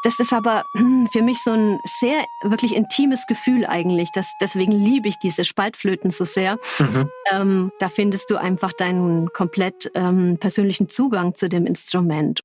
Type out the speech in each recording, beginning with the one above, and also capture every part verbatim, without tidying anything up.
das ist aber hm, für mich so ein sehr wirklich intimes Gefühl eigentlich. Das, deswegen liebe ich diese Spaltflöten so sehr. Mhm. Ähm, da findest du einfach deinen komplett ähm, persönlichen Zugang zu dem Instrument.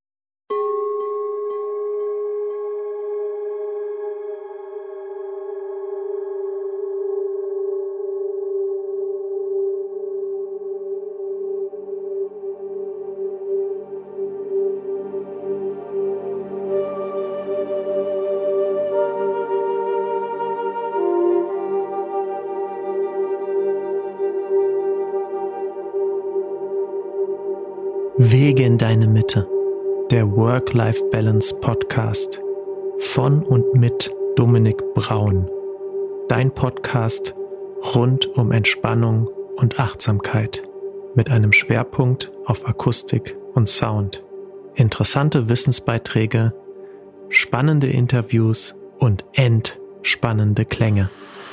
Wege in deine Mitte, der Work-Life-Balance-Podcast von und mit Dominik Braun. Dein Podcast rund um Entspannung und Achtsamkeit mit einem Schwerpunkt auf Akustik und Sound. Interessante Wissensbeiträge, spannende Interviews und entspannende Klänge.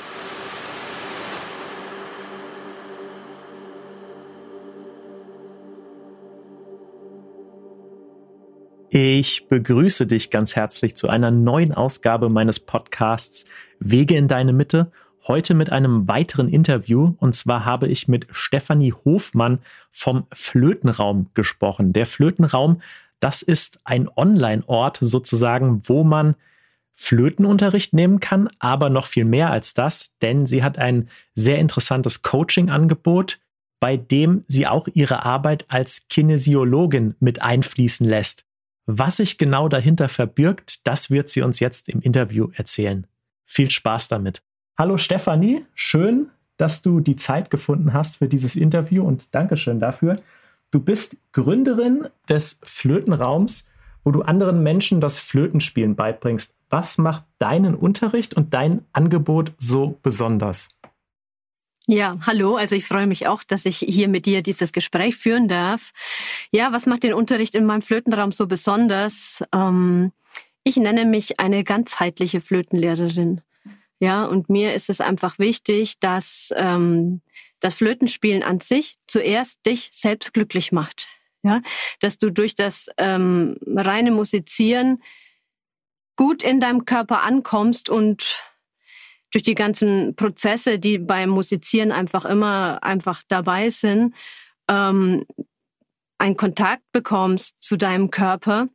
Ich begrüße dich ganz herzlich zu einer neuen Ausgabe meines Podcasts Wege in deine Mitte. Heute mit einem weiteren Interview. Und zwar habe ich mit Stefanie Hofmann vom Flötenraum gesprochen. Der Flötenraum, das ist ein Online-Ort sozusagen, wo man Flötenunterricht nehmen kann, aber noch viel mehr als das, denn sie hat ein sehr interessantes Coaching-Angebot, bei dem sie auch ihre Arbeit als Kinesiologin mit einfließen lässt. Was sich genau dahinter verbirgt, das wird sie uns jetzt im Interview erzählen. Viel Spaß damit. Hallo Stefanie, schön, dass du die Zeit gefunden hast für dieses Interview und Dankeschön dafür. Du bist Gründerin des Flötenraums, wo du anderen Menschen das Flötenspielen beibringst. Was macht deinen Unterricht und dein Angebot so besonders? Ja, hallo. Also ich freue mich auch, dass ich hier mit dir dieses Gespräch führen darf. Ja, was macht den Unterricht in meinem Flötenraum so besonders? Ähm, ich nenne mich eine ganzheitliche Flötenlehrerin. Ja, und mir ist es einfach wichtig, dass ähm, das Flötenspielen an sich zuerst dich selbst glücklich macht. Ja, dass du durch das ähm, reine Musizieren gut in deinem Körper ankommst und durch die ganzen Prozesse, die beim Musizieren einfach immer einfach dabei sind, ähm, einen Kontakt bekommst zu deinem Körper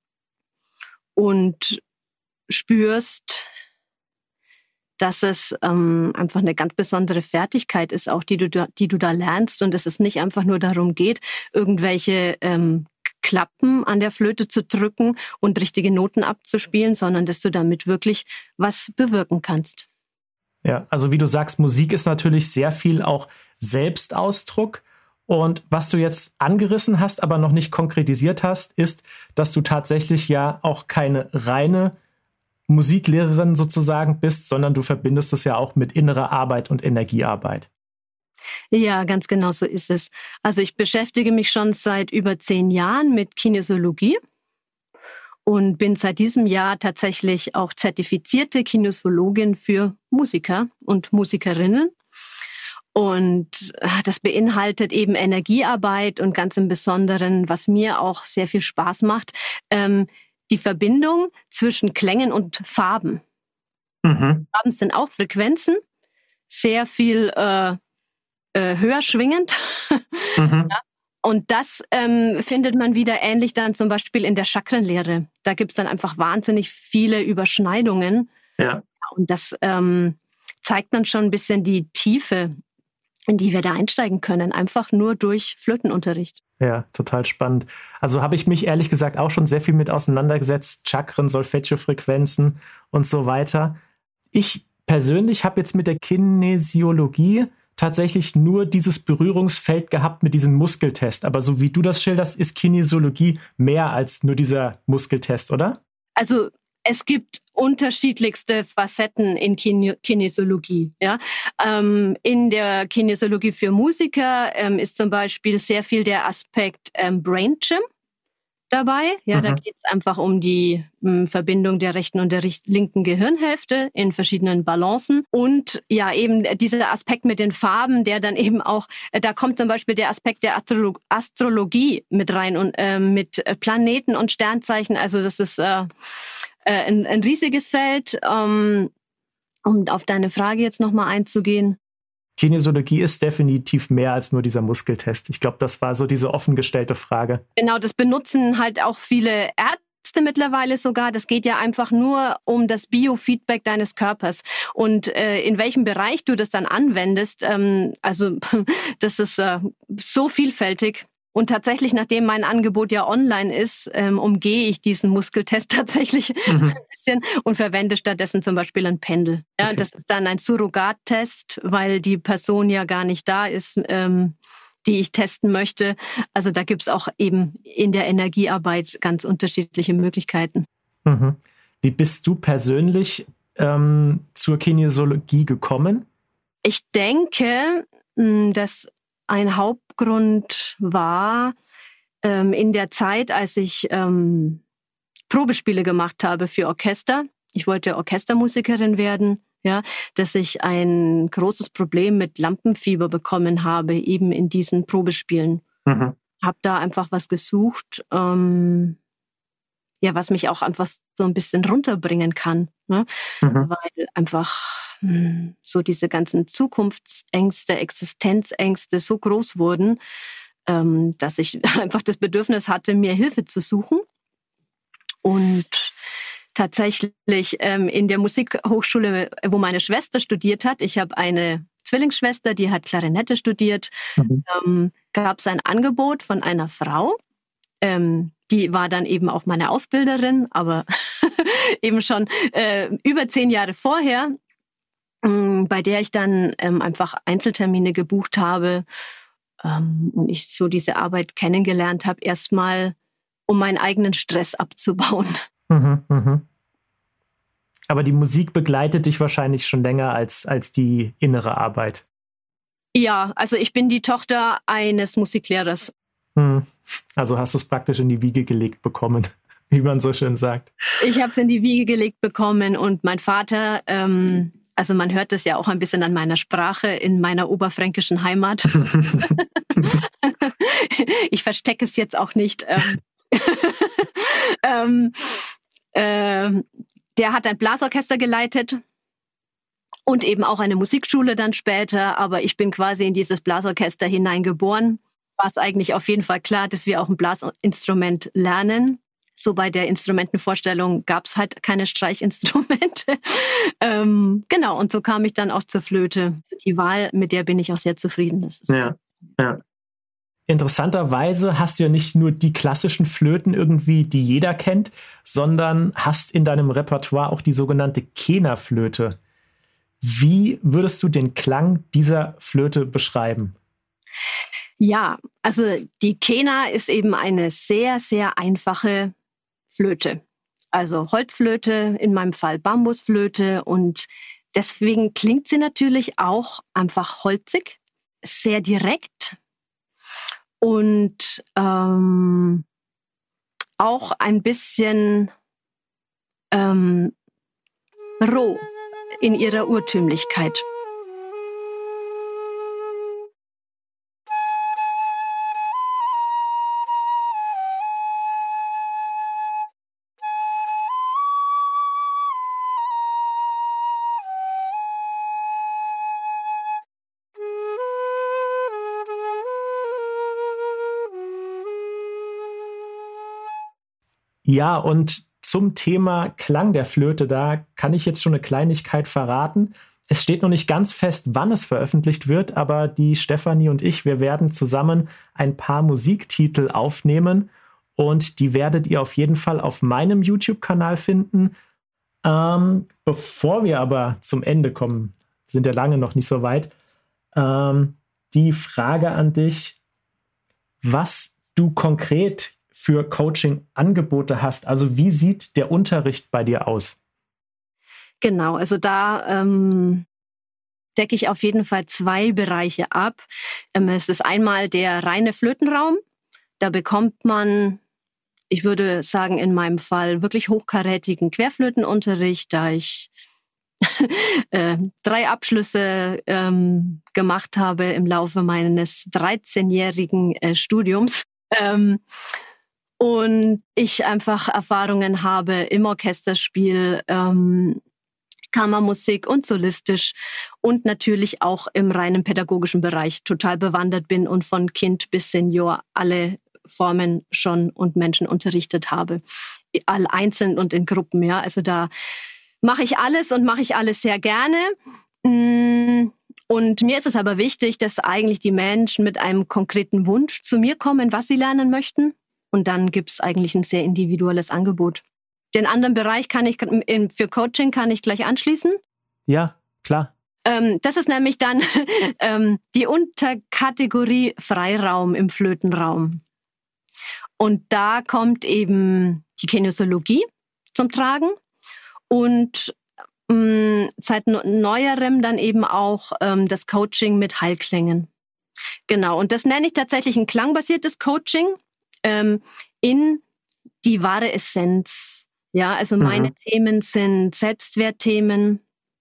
und spürst, dass es ähm, einfach eine ganz besondere Fertigkeit ist, auch die du da, die du da lernst, und dass es nicht einfach nur darum geht, irgendwelche ähm, Klappen an der Flöte zu drücken und richtige Noten abzuspielen, sondern dass du damit wirklich was bewirken kannst. Ja, also wie du sagst, Musik ist natürlich sehr viel auch Selbstausdruck. Und was du jetzt angerissen hast, aber noch nicht konkretisiert hast, ist, dass du tatsächlich ja auch keine reine Musiklehrerin sozusagen bist, sondern du verbindest es ja auch mit innerer Arbeit und Energiearbeit. Ja, ganz genau so ist es. Also ich beschäftige mich schon seit über zehn Jahren mit Kinesiologie und bin seit diesem Jahr tatsächlich auch zertifizierte Kinesiologin für Musiker und Musikerinnen. Und das beinhaltet eben Energiearbeit und ganz im Besonderen, was mir auch sehr viel Spaß macht, ähm, die Verbindung zwischen Klängen und Farben. Mhm. Farben sind auch Frequenzen, sehr viel äh, äh, höher schwingend. Mhm. Ja. Und das ähm, findet man wieder ähnlich dann zum Beispiel in der Chakrenlehre. Da gibt es dann einfach wahnsinnig viele Überschneidungen. Ja. Und das ähm, zeigt dann schon ein bisschen die Tiefe, in die wir da einsteigen können, einfach nur durch Flötenunterricht. Ja, total spannend. Also habe ich mich ehrlich gesagt auch schon sehr viel mit auseinandergesetzt, Chakren, Solfeggio-Frequenzen und so weiter. Ich persönlich habe jetzt mit der Kinesiologie tatsächlich nur dieses Berührungsfeld gehabt mit diesem Muskeltest. Aber so wie du das schilderst, ist Kinesiologie mehr als nur dieser Muskeltest, oder? Also es gibt unterschiedlichste Facetten in Kine- Kinesiologie. Ja? Ähm, in der Kinesiologie für Musiker ähm, ist zum Beispiel sehr viel der Aspekt ähm, Brain Gym. dabei. Ja, mhm. Da geht es einfach um die m, Verbindung der rechten und der richt- linken Gehirnhälfte in verschiedenen Balancen. Und ja, eben dieser Aspekt mit den Farben, der dann eben auch, äh, da kommt zum Beispiel der Aspekt der Astro- Astrologie mit rein und äh, mit Planeten und Sternzeichen. Also das ist äh, äh, ein, ein riesiges Feld. Ähm, um auf deine Frage jetzt nochmal einzugehen. Kinesiologie ist definitiv mehr als nur dieser Muskeltest. Ich glaube, das war so diese offen gestellte Frage. Genau, das benutzen halt auch viele Ärzte mittlerweile sogar. Das geht ja einfach nur um das Biofeedback deines Körpers. Und äh, in welchem Bereich du das dann anwendest, ähm, also das ist äh, so vielfältig. Und tatsächlich, nachdem mein Angebot ja online ist, ähm, umgehe ich diesen Muskeltest tatsächlich mhm. ein bisschen und verwende stattdessen zum Beispiel ein Pendel. Ja, okay. Das ist dann ein Surrogattest, weil die Person ja gar nicht da ist, ähm, die ich testen möchte. Also da gibt es auch eben in der Energiearbeit ganz unterschiedliche Möglichkeiten. Mhm. Wie bist du persönlich ähm, zur Kinesiologie gekommen? Ich denke, dass ein Hauptgrund war ähm, in der Zeit, als ich ähm, Probespiele gemacht habe für Orchester. Ich wollte Orchestermusikerin werden, ja, dass ich ein großes Problem mit Lampenfieber bekommen habe, eben in diesen Probespielen. Mhm. Habe da einfach was gesucht, ähm, ja, was mich auch einfach so ein bisschen runterbringen kann, ne? Mhm. Weil einfach mh, so diese ganzen Zukunftsängste, Existenzängste so groß wurden, ähm, dass ich einfach das Bedürfnis hatte, mir Hilfe zu suchen. Und tatsächlich ähm, in der Musikhochschule, wo meine Schwester studiert hat, ich habe eine Zwillingsschwester, die hat Klarinette studiert, mhm. ähm, gab es ein Angebot von einer Frau, ähm, die war dann eben auch meine Ausbilderin, aber eben schon äh, über zehn Jahre vorher, äh, bei der ich dann ähm, einfach Einzeltermine gebucht habe ähm, und ich so diese Arbeit kennengelernt habe, erstmal um meinen eigenen Stress abzubauen. Mhm, mh. Aber die Musik begleitet dich wahrscheinlich schon länger als, als die innere Arbeit. Ja, also ich bin die Tochter eines Musiklehrers. Also hast du es praktisch in die Wiege gelegt bekommen, wie man so schön sagt. Ich habe es in die Wiege gelegt bekommen und mein Vater, ähm, also man hört das ja auch ein bisschen an meiner Sprache in meiner oberfränkischen Heimat. Ich verstecke es jetzt auch nicht. Ähm, ähm, äh, der hat ein Blasorchester geleitet und eben auch eine Musikschule dann später, aber ich bin quasi in dieses Blasorchester hineingeboren. War es eigentlich auf jeden Fall klar, dass wir auch ein Blasinstrument lernen. So bei der Instrumentenvorstellung gab es halt keine Streichinstrumente. ähm, genau, und so kam ich dann auch zur Flöte. Die Wahl, mit der bin ich auch sehr zufrieden. Das ist ja, ja. Interessanterweise hast du ja nicht nur die klassischen Flöten irgendwie, die jeder kennt, sondern hast in deinem Repertoire auch die sogenannte Kena-Flöte. Wie würdest du den Klang dieser Flöte beschreiben? Ja, also die Kena ist eben eine sehr, sehr einfache Flöte. Also Holzflöte, in meinem Fall Bambusflöte, und deswegen klingt sie natürlich auch einfach holzig, sehr direkt und ähm, auch ein bisschen ähm, roh in ihrer Urtümlichkeit. Ja, und zum Thema Klang der Flöte, da kann ich jetzt schon eine Kleinigkeit verraten. Es steht noch nicht ganz fest, wann es veröffentlicht wird, aber die Stefanie und ich, wir werden zusammen ein paar Musiktitel aufnehmen und die werdet ihr auf jeden Fall auf meinem YouTube-Kanal finden. Ähm, bevor wir aber zum Ende kommen, sind ja lange noch nicht so weit, ähm, die Frage an dich, was du konkret für Coaching-Angebote hast. Also wie sieht der Unterricht bei dir aus? Genau, also da ähm, decke ich auf jeden Fall zwei Bereiche ab. Ähm, es ist einmal der reine Flötenraum. Da bekommt man ich würde sagen, in meinem Fall wirklich hochkarätigen Querflötenunterricht, da ich äh, drei Abschlüsse ähm, gemacht habe im Laufe meines dreizehnjährigen äh, Studiums. Ähm, und ich einfach Erfahrungen habe im Orchesterspiel, ähm, Kammermusik und solistisch und natürlich auch im reinen pädagogischen Bereich total bewandert bin und von Kind bis Senior alle Formen schon und Menschen unterrichtet habe. All einzeln und in Gruppen, ja. Also da mache ich alles und mache ich alles sehr gerne. Und mir ist es aber wichtig, dass eigentlich die Menschen mit einem konkreten Wunsch zu mir kommen, was sie lernen möchten. Und dann gibt es eigentlich ein sehr individuelles Angebot. Den anderen Bereich kann ich für Coaching kann ich gleich anschließen. Ja, klar. Ähm, das ist nämlich dann ähm, die Unterkategorie Freiraum im Flötenraum. Und da kommt eben die Kinesiologie zum Tragen und ähm, seit neuerem dann eben auch ähm, das Coaching mit Heilklängen. Genau, und das nenne ich tatsächlich ein klangbasiertes Coaching ähm, in die wahre Essenz. Ja, also meine mhm. Themen sind Selbstwertthemen.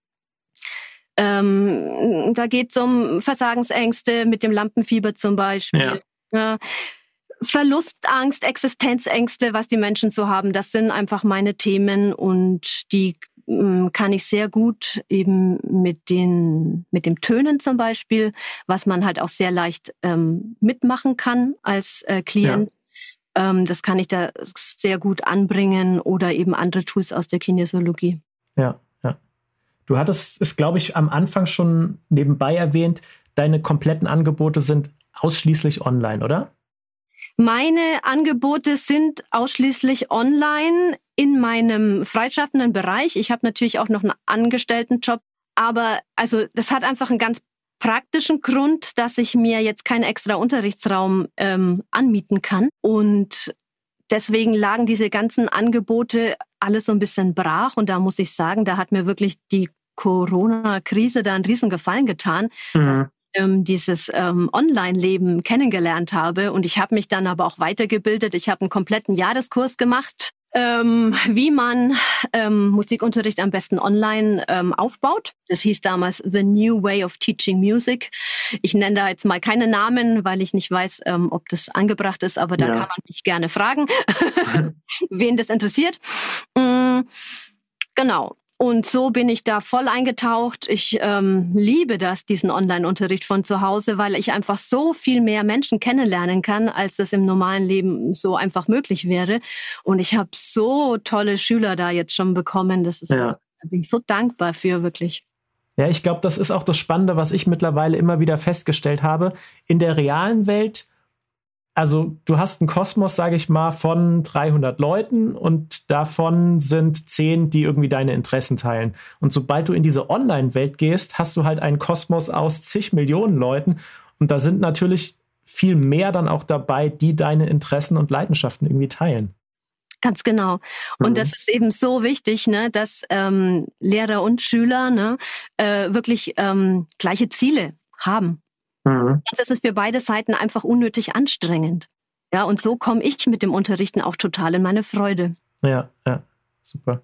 Ähm, da geht es um Versagensängste mit dem Lampenfieber zum Beispiel. Ja. Ja. Verlustangst, Existenzängste, was die Menschen so haben, das sind einfach meine Themen und die ähm, kann ich sehr gut eben mit den mit dem Tönen zum Beispiel, was man halt auch sehr leicht ähm, mitmachen kann als äh, Klient. Ja. Das kann ich da sehr gut anbringen oder eben andere Tools aus der Kinesiologie. Ja, ja. Du hattest es, glaube ich, am Anfang schon nebenbei erwähnt, deine kompletten Angebote sind ausschließlich online, oder? Meine Angebote sind ausschließlich online in meinem freischaffenden Bereich. Ich habe natürlich auch noch einen Angestelltenjob, aber also das hat einfach einen ganz praktischen Grund, dass ich mir jetzt keinen extra Unterrichtsraum ähm, anmieten kann. Und deswegen lagen diese ganzen Angebote alles so ein bisschen brach. Und da muss ich sagen, da hat mir wirklich die Corona-Krise da einen riesen Gefallen getan, mhm. dass ich ähm, dieses ähm, Online-Leben kennengelernt habe. Und ich habe mich dann aber auch weitergebildet. Ich habe einen kompletten Jahreskurs gemacht, ähm, wie man ähm, Musikunterricht am besten online ähm, aufbaut. Das hieß damals The New Way of Teaching Music. Ich nenne da jetzt mal keine Namen, weil ich nicht weiß, ähm, ob das angebracht ist, aber da ja. kann man mich gerne fragen, wen das interessiert. Mhm. Genau. Und so bin ich da voll eingetaucht. Ich ähm, liebe das, diesen Online-Unterricht von zu Hause, weil ich einfach so viel mehr Menschen kennenlernen kann, als das im normalen Leben so einfach möglich wäre. Und ich habe so tolle Schüler da jetzt schon bekommen. Das ist, ja. Da bin ich so dankbar für, wirklich. Ja, ich glaube, das ist auch das Spannende, was ich mittlerweile immer wieder festgestellt habe. In der realen Welt, also du hast einen Kosmos, sage ich mal, von dreihundert Leuten und davon sind zehn, die irgendwie deine Interessen teilen. Und sobald du in diese Online-Welt gehst, hast du halt einen Kosmos aus zig Millionen Leuten. Und da sind natürlich viel mehr dann auch dabei, die deine Interessen und Leidenschaften irgendwie teilen. Ganz genau. Und mhm. das ist eben so wichtig, ne, dass ähm, Lehrer und Schüler ne, äh, wirklich ähm, gleiche Ziele haben. Mhm. Das ist für beide Seiten einfach unnötig anstrengend. Ja, und so komme ich mit dem Unterrichten auch total in meine Freude. Ja, ja, super.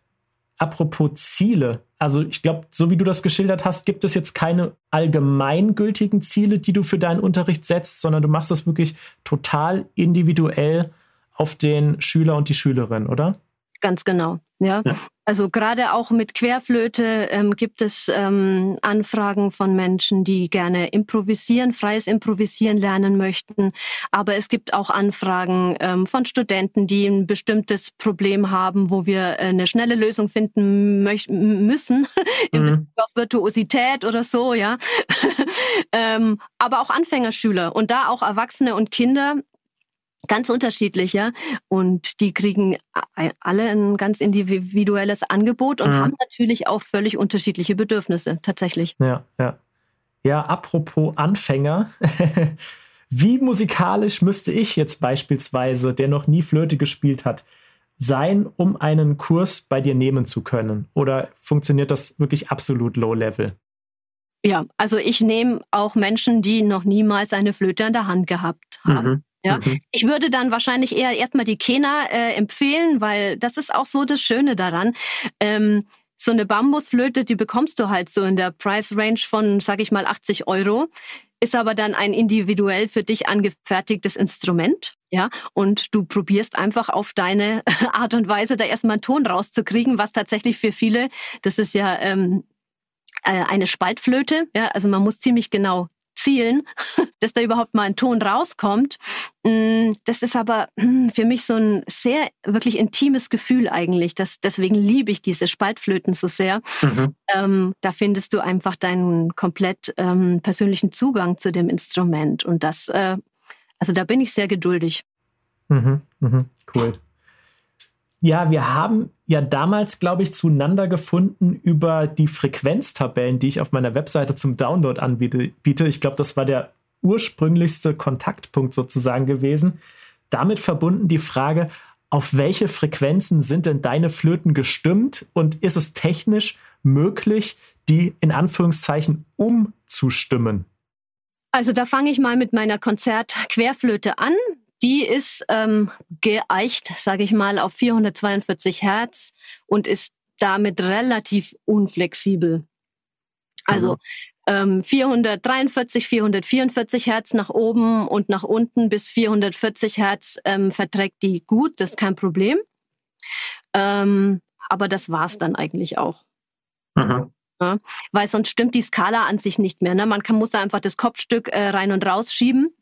Apropos Ziele, also ich glaube, so wie du das geschildert hast, gibt es jetzt keine allgemeingültigen Ziele, die du für deinen Unterricht setzt, sondern du machst das wirklich total individuell auf den Schüler und die Schülerin, oder? Ganz genau, ja. ja. Also gerade auch mit Querflöte ähm, gibt es ähm, Anfragen von Menschen, die gerne improvisieren, freies Improvisieren lernen möchten. Aber es gibt auch Anfragen ähm, von Studenten, die ein bestimmtes Problem haben, wo wir äh, eine schnelle Lösung finden möch- müssen, in Bezug auf Virtuosität oder so, ja. ähm, aber auch Anfängerschüler und da auch Erwachsene und Kinder. Ganz unterschiedlich, ja. Und die kriegen alle ein ganz individuelles Angebot und mhm. haben natürlich auch völlig unterschiedliche Bedürfnisse, tatsächlich. Ja, ja. Ja, apropos Anfänger. Wie musikalisch müsste ich jetzt beispielsweise, der noch nie Flöte gespielt hat, sein, um einen Kurs bei dir nehmen zu können? Oder funktioniert das wirklich absolut low-level? Ja, also ich nehme auch Menschen, die noch niemals eine Flöte in der Hand gehabt haben. Mhm. Ja, Mhm. ich würde dann wahrscheinlich eher erstmal die Kena äh, empfehlen, weil das ist auch so das Schöne daran. Ähm, so eine Bambusflöte, die bekommst du halt so in der Price Range von, sag ich mal, achtzig Euro. Ist aber dann ein individuell für dich angefertigtes Instrument, ja, und du probierst einfach auf deine Art und Weise da erstmal einen Ton rauszukriegen, was tatsächlich für viele, das ist ja ähm, äh, eine Spaltflöte, ja, also man muss ziemlich genau zielen, dass da überhaupt mal ein Ton rauskommt. Das ist aber für mich so ein sehr wirklich intimes Gefühl eigentlich. Das, deswegen liebe ich diese Spaltflöten so sehr. Mhm. Ähm, da findest du einfach deinen komplett ähm, persönlichen Zugang zu dem Instrument. Und das, äh, also da bin ich sehr geduldig. Mhm. Mhm. Cool. Ja, wir haben ja damals, glaube ich, zueinander gefunden über die Frequenztabellen, die ich auf meiner Webseite zum Download anbiete. Ich glaube, das war der ursprünglichste Kontaktpunkt sozusagen gewesen. Damit verbunden die Frage, auf welche Frequenzen sind denn deine Flöten gestimmt und ist es technisch möglich, die in Anführungszeichen umzustimmen? Also da fange ich mal mit meiner Konzert-Querflöte an. Die ist ähm, geeicht, sage ich mal, auf vierhundertzweiundvierzig Hertz und ist damit relativ unflexibel. Also ähm, vierhundertdreiundvierzig, vierhundertvierundvierzig Hertz nach oben und nach unten bis vierhundertvierzig Hertz ähm, verträgt die gut, das ist kein Problem. Ähm, aber das war's dann eigentlich auch. Mhm. Ja, weil sonst stimmt die Skala an sich nicht mehr. Ne? Man kann, muss da einfach das Kopfstück äh, rein und raus schieben.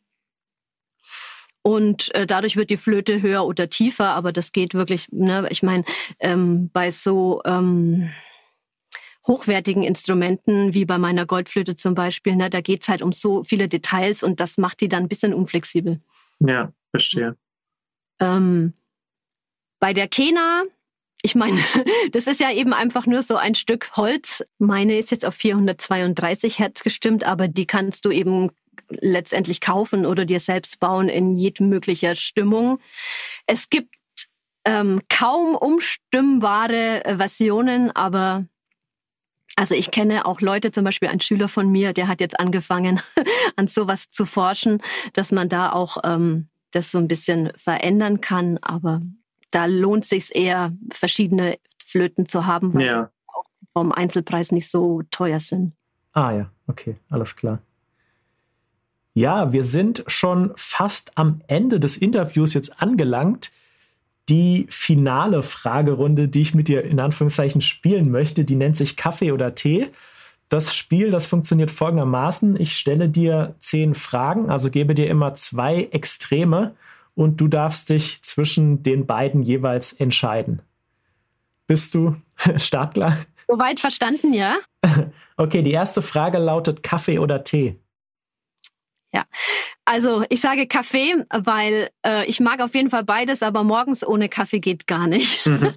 Und äh, dadurch wird die Flöte höher oder tiefer, aber das geht wirklich, ne, ich meine, ähm, bei so ähm, hochwertigen Instrumenten, wie bei meiner Goldflöte zum Beispiel, ne, da geht's halt um so viele Details und das macht die dann ein bisschen unflexibel. Ja, verstehe. Ähm, bei der Kena, ich meine, das ist ja eben einfach nur so ein Stück Holz. Meine ist jetzt auf vierhundertzweiunddreißig Hertz gestimmt, aber die kannst du eben letztendlich kaufen oder dir selbst bauen in jedmöglicher Stimmung. Es gibt ähm, kaum umstimmbare äh, Versionen, aber also ich kenne auch Leute, zum Beispiel ein Schüler von mir, der hat jetzt angefangen, an sowas zu forschen, dass man da auch ähm, das so ein bisschen verändern kann, aber da lohnt es sich eher, verschiedene Flöten zu haben, weil Ja. die auch vom Einzelpreis nicht so teuer sind. Ah ja, okay, alles klar. Ja, wir sind schon fast am Ende des Interviews jetzt angelangt. Die finale Fragerunde, die ich mit dir in Anführungszeichen spielen möchte, die nennt sich Kaffee oder Tee. Das Spiel, das funktioniert folgendermaßen. Ich stelle dir zehn Fragen, also gebe dir immer zwei Extreme und du darfst dich zwischen den beiden jeweils entscheiden. Bist du startklar? Soweit verstanden, ja? Okay, die erste Frage lautet Kaffee oder Tee? Ja, also ich sage Kaffee, weil äh, ich mag auf jeden Fall beides, aber morgens ohne Kaffee geht gar nicht. Mhm.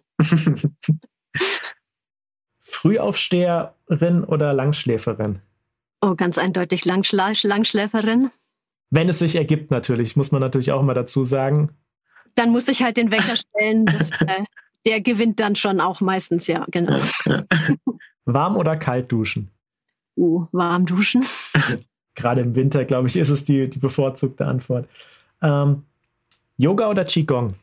Frühaufsteherin oder Langschläferin? Oh, ganz eindeutig Langschla Langschläferin. Wenn es sich ergibt natürlich, muss man natürlich auch mal dazu sagen. Dann muss ich halt den Wecker stellen. Das, äh, der gewinnt dann schon auch meistens, ja, genau. Warm oder kalt duschen? Uh, warm duschen. Gerade im Winter, glaube ich, ist es die, die bevorzugte Antwort. Ähm, Yoga oder Qigong?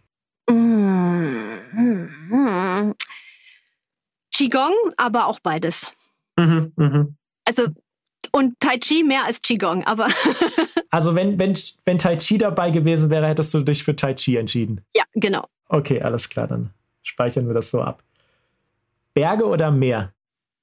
Mm-hmm. Qigong, aber auch beides. Mhm, mhm. Also, und Tai Chi mehr als Qigong, aber. Also, wenn, wenn, wenn Tai Chi dabei gewesen wäre, hättest du dich für Tai Chi entschieden? Ja, genau. Okay, alles klar, dann speichern wir das so ab. Berge oder Meer?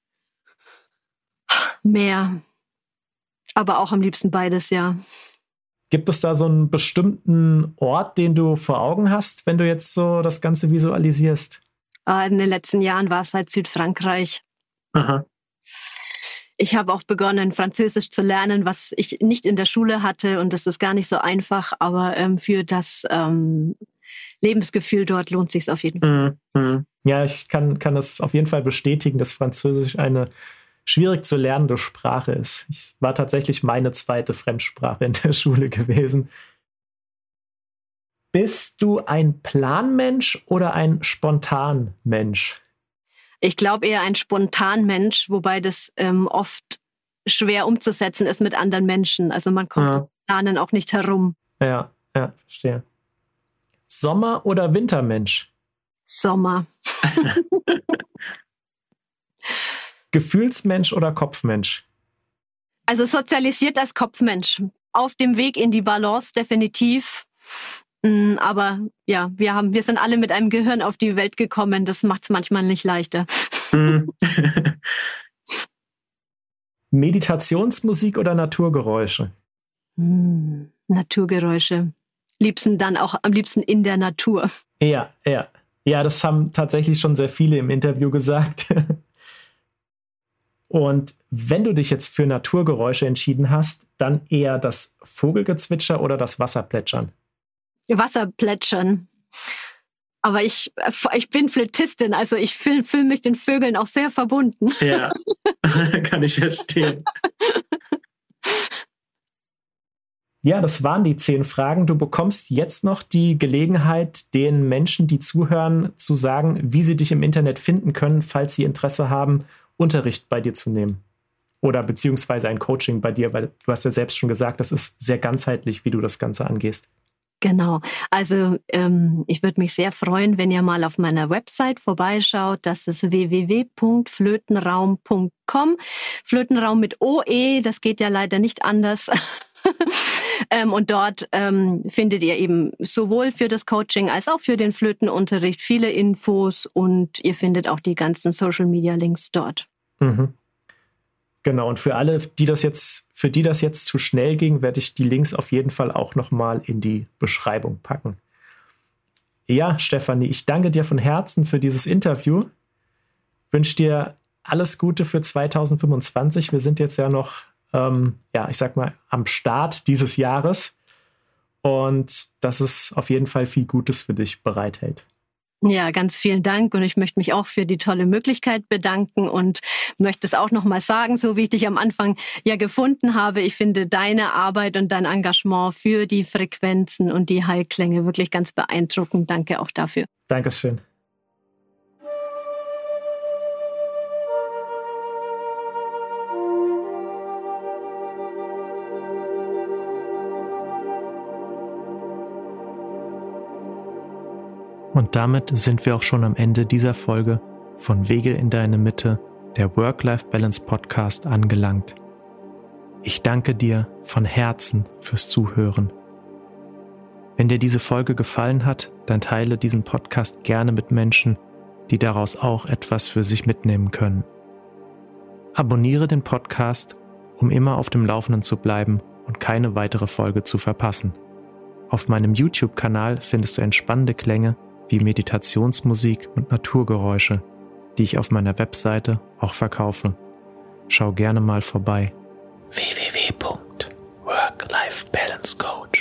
Meer. Aber auch am liebsten beides, ja. Gibt es da so einen bestimmten Ort, den du vor Augen hast, wenn du jetzt so das Ganze visualisierst? In den letzten Jahren war es halt Südfrankreich. Aha. Ich habe auch begonnen, Französisch zu lernen, was ich nicht in der Schule hatte. Und das ist gar nicht so einfach. Aber ähm, für das ähm, Lebensgefühl dort lohnt es sich auf jeden Fall. Mhm. Ja, ich kann, kann das auf jeden Fall bestätigen, dass Französisch eine schwierig zu lernende Sprache ist. Es war tatsächlich meine zweite Fremdsprache in der Schule gewesen. Bist du ein Planmensch oder ein Spontanmensch? Ich glaube eher ein Spontanmensch, wobei das ähm, oft schwer umzusetzen ist mit anderen Menschen. Also man kommt Ja. mit Planen auch nicht herum. Ja, ja, verstehe. Sommer- oder Wintermensch? Sommer. Gefühlsmensch oder Kopfmensch? Also sozialisiert als Kopfmensch. Auf dem Weg in die Balance definitiv. Aber ja, wir haben, wir sind alle mit einem Gehirn auf die Welt gekommen. Das macht es manchmal nicht leichter. Meditationsmusik oder Naturgeräusche? Hm, Naturgeräusche. Liebsten dann auch am liebsten in der Natur. Ja, ja. Ja, das haben tatsächlich schon sehr viele im Interview gesagt. Und wenn du dich jetzt für Naturgeräusche entschieden hast, dann eher das Vogelgezwitscher oder das Wasserplätschern? Wasserplätschern. Aber ich, ich bin Flötistin, also ich fühle fühl mich den Vögeln auch sehr verbunden. Ja, kann ich verstehen. Ja, das waren die zehn Fragen. Du bekommst jetzt noch die Gelegenheit, den Menschen, die zuhören, zu sagen, wie sie dich im Internet finden können, falls sie Interesse haben, Unterricht bei dir zu nehmen. Oder beziehungsweise ein Coaching bei dir, weil du hast ja selbst schon gesagt, das ist sehr ganzheitlich, wie du das Ganze angehst. Genau. Also ähm, ich würde mich sehr freuen, wenn ihr mal auf meiner Website vorbeischaut. Das ist w w w punkt flötenraum punkt com. Flötenraum mit O E, das geht ja leider nicht anders. ähm, und dort ähm, findet ihr eben sowohl für das Coaching als auch für den Flötenunterricht viele Infos und ihr findet auch die ganzen Social-Media-Links dort. Mhm. Genau, und für alle, die das jetzt, für die das jetzt zu schnell ging, werde ich die Links auf jeden Fall auch nochmal in die Beschreibung packen. Ja, Stefanie, ich danke dir von Herzen für dieses Interview. Wünsche dir alles Gute für zwanzig fünfundzwanzig. Wir sind jetzt ja noch, ähm, ja, ich sag mal, am Start dieses Jahres und dass es auf jeden Fall viel Gutes für dich bereithält. Ja, ganz vielen Dank und ich möchte mich auch für die tolle Möglichkeit bedanken und möchte es auch nochmal sagen, so wie ich dich am Anfang ja gefunden habe. Ich finde deine Arbeit und dein Engagement für die Frequenzen und die Heilklänge wirklich ganz beeindruckend. Danke auch dafür. Dankeschön. Und damit sind wir auch schon am Ende dieser Folge von Wege in deine Mitte, der Work-Life-Balance-Podcast angelangt. Ich danke dir von Herzen fürs Zuhören. Wenn dir diese Folge gefallen hat, dann teile diesen Podcast gerne mit Menschen, die daraus auch etwas für sich mitnehmen können. Abonniere den Podcast, um immer auf dem Laufenden zu bleiben und keine weitere Folge zu verpassen. Auf meinem YouTube-Kanal findest du entspannende Klänge wie Meditationsmusik und Naturgeräusche, die ich auf meiner Webseite auch verkaufe. Schau gerne mal vorbei. w w w punkt work life balance coach